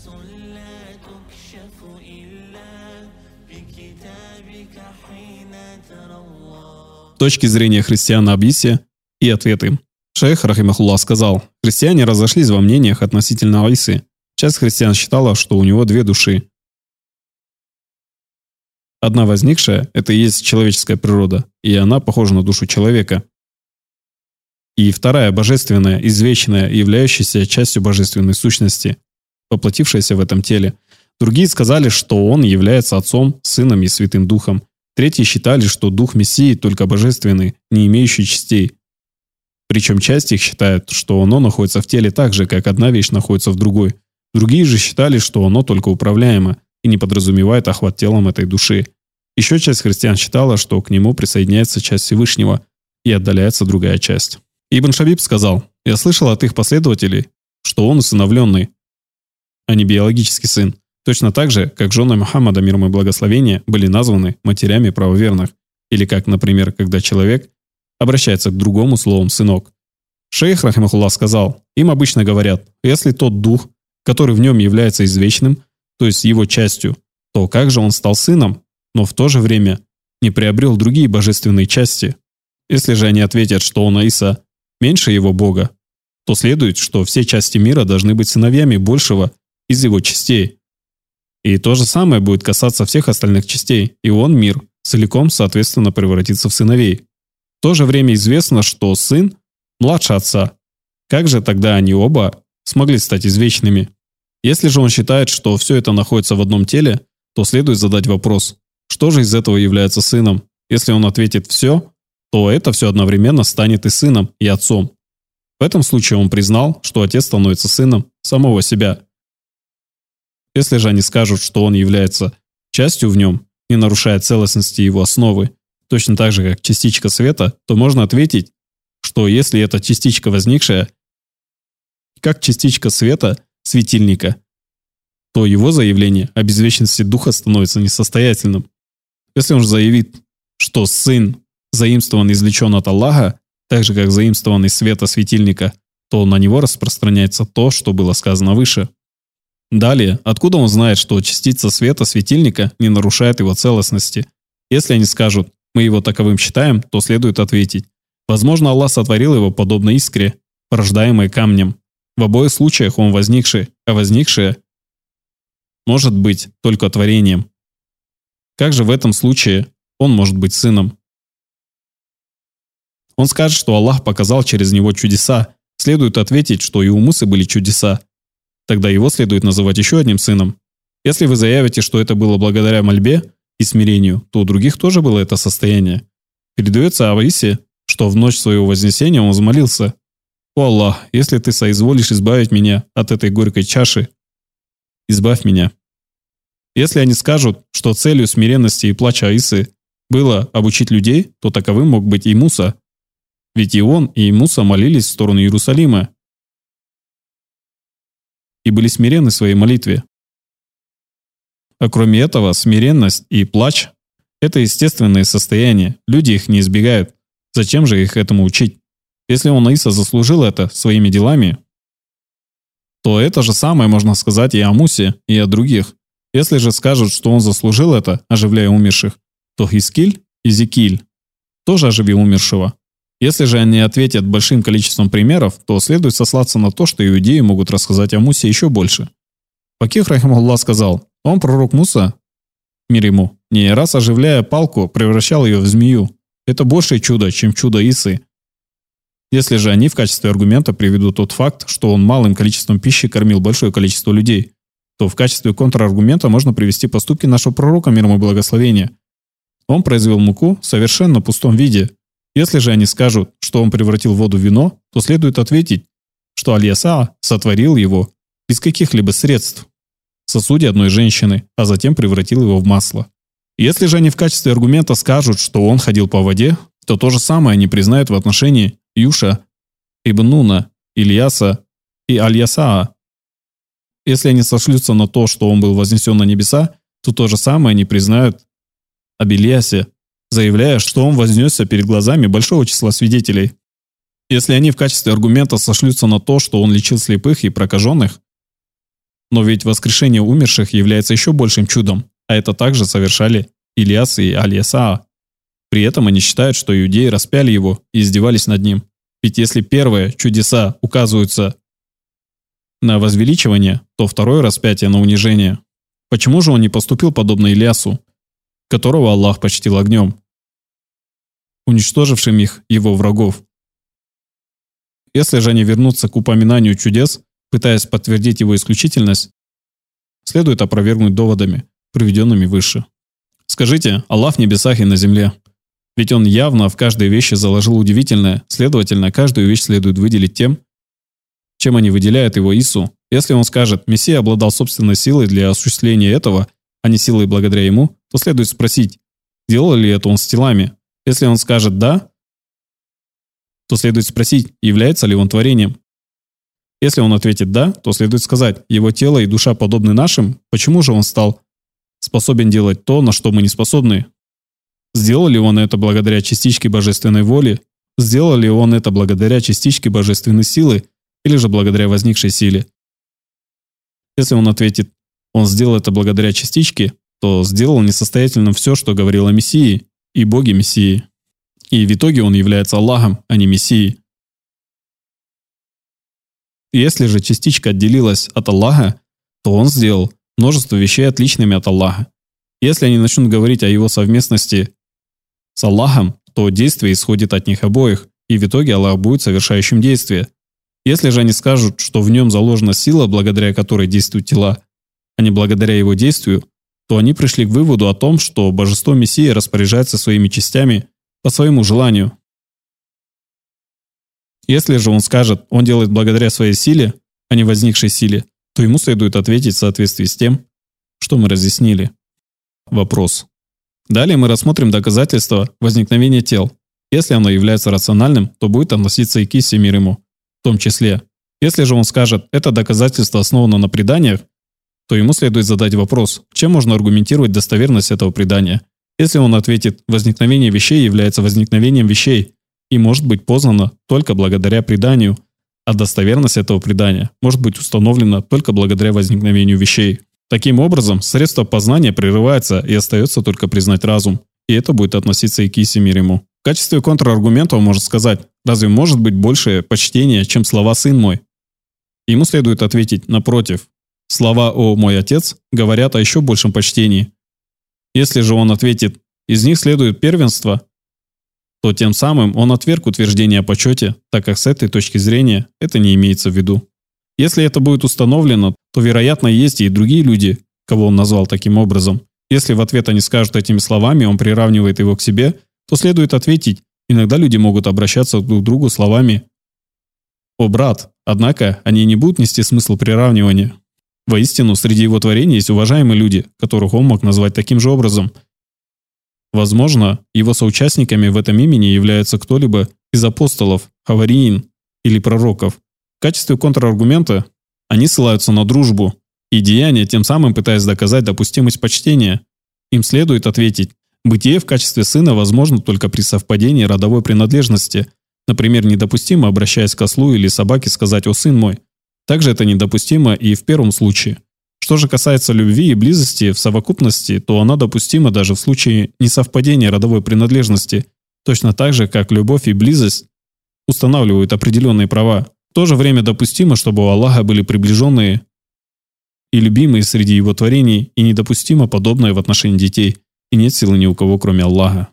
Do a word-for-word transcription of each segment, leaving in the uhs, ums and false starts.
С точки зрения христиан об Исе и ответ им. Шейх рахимахуллах сказал, христиане разошлись во мнениях относительно Исы. Часть христиан считала, что у него две души. Одна возникшая – это и есть человеческая природа, и она похожа на душу человека. И вторая – божественная, извечная, являющаяся частью божественной сущности, воплотившаяся в этом теле. Другие сказали, что он является Отцом, Сыном и Святым Духом. Третьи считали, что Дух Мессии только божественный, не имеющий частей. Причем часть их считает, что оно находится в теле так же, как одна вещь находится в другой. Другие же считали, что оно только управляемо и не подразумевает охват телом этой души. Еще часть христиан считала, что к нему присоединяется часть Всевышнего и отдаляется другая часть. Ибн Шабиб сказал, «Я слышал от их последователей, что он усыновленный, а не биологический сын, точно так же, как жены Мухаммада, мир ему и благословение, были названы матерями правоверных, или как, например, когда человек обращается к другому словом «сынок». Шейх рахимахуллах сказал, им обычно говорят, если тот дух, который в нем является извечным, то есть его частью, то как же он стал сыном, но в то же время не приобрел другие божественные части? Если же они ответят, что он Иса меньше его Бога, то следует, что все части мира должны быть сыновьями большего из его частей. И то же самое будет касаться всех остальных частей, и он, мир, целиком, соответственно, превратится в сыновей. В то же время известно, что сын младше отца. Как же тогда они оба смогли стать извечными? Если же он считает, что все это находится в одном теле, то следует задать вопрос, что же из этого является сыном? Если он ответит «все», то это все одновременно станет и сыном, и отцом. В этом случае он признал, что отец становится сыном самого себя. Если же они скажут, что он является частью в нем, не нарушая целостности его основы, точно так же, как частичка света, то можно ответить, что если эта частичка возникшая, как частичка света светильника, то его заявление о безвечности духа становится несостоятельным. Если он же заявит, что сын заимствован и извлечен от Аллаха, так же, как заимствован из света светильника, то на него распространяется то, что было сказано выше. Далее, откуда он знает, что частица света светильника не нарушает его целостности? Если они скажут, мы его таковым считаем, то следует ответить, возможно, Аллах сотворил его подобно искре, порождаемой камнем. В обоих случаях он возникший, а возникшее может быть только творением. Как же в этом случае он может быть сыном? Он скажет, что Аллах показал через него чудеса. Следует ответить, что и у Мусы были чудеса. Тогда его следует называть еще одним сыном. Если вы заявите, что это было благодаря мольбе и смирению, то у других тоже было это состояние. Передается об Исе, что в ночь своего вознесения он взмолился: «О Аллах, если ты соизволишь избавить меня от этой горькой чаши, избавь меня». Если они скажут, что целью смиренности и плача Исы было обучить людей, то таковым мог быть и Муса. Ведь и он, и Муса молились в сторону Иерусалима и были смиренны в своей молитве. А кроме этого, смиренность и плач – это естественные состояния, люди их не избегают. Зачем же их этому учить? Если он, Иса, заслужил это своими делами, то это же самое можно сказать и о Мусе, и о других. Если же скажут, что он заслужил это, оживляя умерших, то Хискиль и Зикиль тоже оживил умершего. Если же они ответят большим количеством примеров, то следует сослаться на то, что иудеи могут рассказать о Мусе еще больше. Факих рахимахуллах сказал, он, пророк Муса, мир ему, не раз оживляя палку, превращал ее в змею. Это большее чудо, чем чудо Исы. Если же они в качестве аргумента приведут тот факт, что он малым количеством пищи кормил большое количество людей, то в качестве контраргумента можно привести поступки нашего пророка, мир ему и благословение. Он произвел муку в совершенно пустом виде. Если же они скажут, что он превратил воду в вино, то следует ответить, что Аль-Яса сотворил его без каких-либо средств в сосуде одной женщины, а затем превратил его в масло. Если же они в качестве аргумента скажут, что он ходил по воде, то то же самое они признают в отношении Юша, Ибн Нуна, Ильяса и Аль-Ясаа. Если они сошлются на то, что он был вознесен на небеса, то то же самое они признают об Ильясе, заявляя, что он вознесся перед глазами большого числа свидетелей. Если они в качестве аргумента сошлются на то, что он лечил слепых и прокаженных, Но ведь воскрешение умерших является еще большим чудом, а это также совершали Ильяс и Аль-Ясаа. При этом они считают, что иудеи распяли его и издевались над ним. Ведь если первые чудеса указываются на возвеличивание, то второе распятие на унижение. Почему же он не поступил подобно Ильясу, которого Аллах почтил огнем, уничтожившим их, его врагов? Если же они вернутся к упоминанию чудес, пытаясь подтвердить его исключительность, следует опровергнуть доводами, приведенными выше. Скажите: Аллах в небесах и на земле. Ведь Он явно в каждой вещи заложил удивительное, следовательно, каждую вещь следует выделить тем, чем они выделяют его Ису. Если он скажет: Мессия обладал собственной силой для осуществления этого, а не силой благодаря ему, то следует спросить, делал ли это он с телами. Если он скажет «да», то следует спросить, является ли он творением. Если он ответит «да», то следует сказать: его тело и душа подобны нашим, почему же он стал способен делать то, на что мы не способны? Сделал ли он это благодаря частичке божественной воли? Сделал ли он это благодаря частичке божественной силы или же благодаря возникшей силе? Если он ответит: он сделал это благодаря частичке, то сделал несостоятельным все, что говорил о Мессии и Боге Мессии. И в итоге он является Аллахом, а не Мессией. Если же частичка отделилась от Аллаха, то он сделал множество вещей отличными от Аллаха. Если они начнут говорить о его совместности с Аллахом, то действие исходит от них обоих, и в итоге Аллах будет совершающим действие. Если же они скажут, что в нем заложена сила, благодаря которой действуют тела, а не благодаря его действию, то они пришли к выводу о том, что божество Мессии распоряжается своими частями по своему желанию. Если же он скажет: он делает благодаря своей силе, а не возникшей силе, то ему следует ответить в соответствии с тем, что мы разъяснили. Вопрос. Далее мы рассмотрим доказательства возникновения тел. Если оно является рациональным, то будет относиться и к Исе, мир ему, в том числе. Если же он скажет: это доказательство основано на преданиях, то ему следует задать вопрос, чем можно аргументировать достоверность этого предания. Если он ответит: возникновение вещей является возникновением вещей и может быть познано только благодаря преданию, а достоверность этого предания может быть установлена только благодаря возникновению вещей. Таким образом, средство познания прерывается и остается только признать разум, и это будет относиться и к Исе, мир ему. В качестве контраргумента он может сказать: разве может быть большее почтение, чем слова «сын мой»? Ему следует ответить: напротив, слова «о мой отец» говорят о еще большем почтении. Если же он ответит: из них следует первенство, то тем самым он отверг утверждение о почете, так как с этой точки зрения это не имеется в виду. Если это будет установлено, то, вероятно, есть и другие люди, кого он назвал таким образом. Если в ответ они скажут этими словами, он приравнивает его к себе, то следует ответить: иногда люди могут обращаться друг к другу словами «О, брат», однако они не будут нести смысл приравнивания. Воистину, среди его творений есть уважаемые люди, которых он мог назвать таким же образом. Возможно, его соучастниками в этом имени являются кто-либо из апостолов, хавариин или пророков. В качестве контраргумента они ссылаются на дружбу и деяния, тем самым пытаясь доказать допустимость почтения. Им следует ответить: бытие в качестве сына возможно только при совпадении родовой принадлежности. Например, недопустимо, обращаясь к ослу или собаке, сказать «О, сын мой». Также это недопустимо и в первом случае. Что же касается любви и близости в совокупности, то она допустима даже в случае несовпадения родовой принадлежности, точно так же, как любовь и близость устанавливают определенные права. В то же время допустимо, чтобы у Аллаха были приближенные и любимые среди его творений, и недопустимо подобное в отношении детей, и нет силы ни у кого, кроме Аллаха.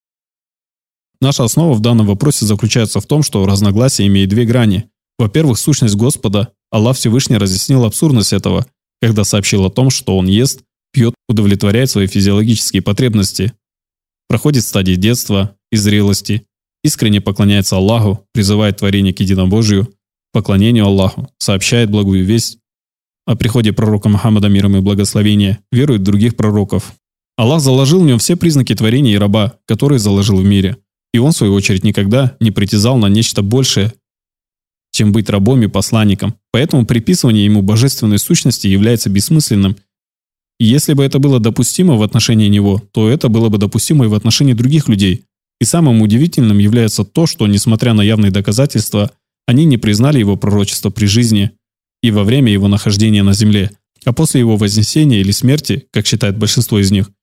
Наша основа в данном вопросе заключается в том, что разногласие имеет две грани. Во-первых, сущность Господа. Аллах Всевышний разъяснил абсурдность этого, когда сообщил о том, что Он ест, пьет, удовлетворяет свои физиологические потребности, проходит стадии детства и зрелости, искренне поклоняется Аллаху, призывает творение к единобожию, поклонению Аллаху, сообщает благую весть о приходе пророка Мухаммада, мир ему и благословения, верует в других пророков. Аллах заложил в нем все признаки творения и раба, которые заложил в мире. И он, в свою очередь, никогда не притязал на нечто большее, чем быть рабом и посланником. Поэтому приписывание ему божественной сущности является бессмысленным. И если бы это было допустимо в отношении него, то это было бы допустимо и в отношении других людей. И самым удивительным является то, что, несмотря на явные доказательства, они не признали его пророчество при жизни и во время его нахождения на земле. А после его вознесения или смерти, как считает большинство из них,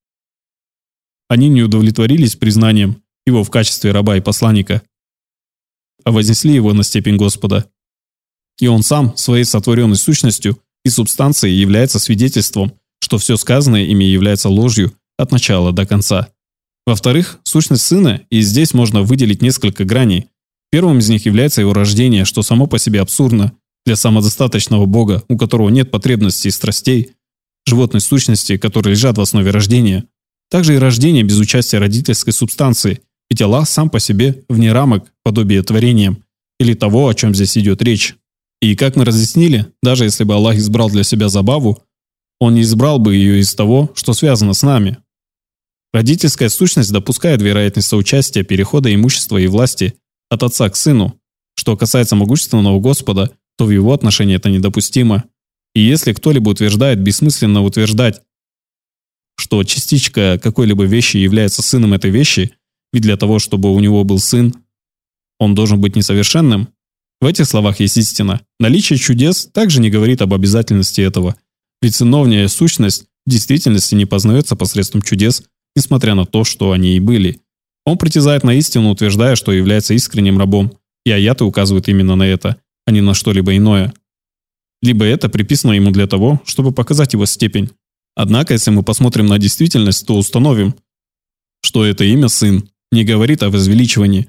они не удовлетворились признанием его в качестве раба и посланника, а вознесли его на степень Господа. И он сам своей сотворенной сущностью и субстанцией является свидетельством, что все сказанное ими является ложью от начала до конца. Во-вторых, сущность Сына, и здесь можно выделить несколько граней. Первым из них является его рождение, что само по себе абсурдно для самодостаточного Бога, у которого нет потребностей и страстей, животной сущности, которые лежат в основе рождения. Также и рождение без участия родительской субстанции, ведь Аллах сам по себе вне рамок подобие творением, или того, о чем здесь идет речь. И как мы разъяснили, даже если бы Аллах избрал для себя забаву, Он не избрал бы ее из того, что связано с нами. Родительская сущность допускает вероятность соучастия перехода имущества и власти от отца к сыну. Что касается могущественного Господа, то в его отношении это недопустимо. И если кто-либо утверждает бессмысленно утверждать, что частичка какой-либо вещи является сыном этой вещи, ведь для того, чтобы у него был сын, он должен быть несовершенным, в этих словах есть истина. Наличие чудес также не говорит об обязательности этого, ведь сыновняя сущность в действительности не познается посредством чудес, несмотря на то, что они и были. Он притязает на истину, утверждая, что является искренним рабом, и аяты указывают именно на это, а не на что-либо иное. Либо это приписано ему для того, чтобы показать его степень. Однако, если мы посмотрим на действительность, то установим, что это имя «сын» не говорит о возвеличивании.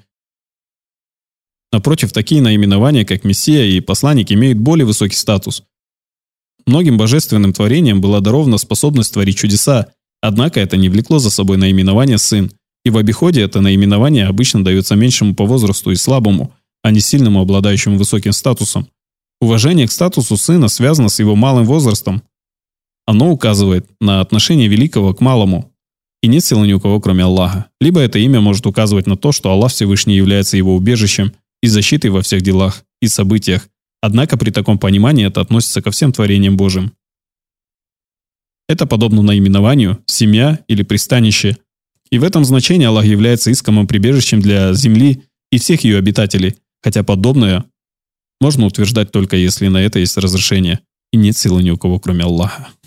Напротив, такие наименования, как Мессия и посланник, имеют более высокий статус. Многим божественным творениям была дарована способность творить чудеса, однако это не влекло за собой наименование «сын», и в обиходе это наименование обычно дается меньшему по возрасту и слабому, а не сильному, обладающему высоким статусом. Уважение к статусу сына связано с его малым возрастом. Оно указывает на отношение великого к малому. И нет силы ни у кого, кроме Аллаха. Либо это имя может указывать на то, что Аллах Всевышний является его убежищем и защитой во всех делах и событиях. Однако при таком понимании это относится ко всем творениям Божьим. Это подобно наименованию «семья» или «пристанище». И в этом значении Аллах является искомым прибежищем для земли и всех ее обитателей, хотя подобное можно утверждать только если на это есть разрешение, и нет силы ни у кого, кроме Аллаха.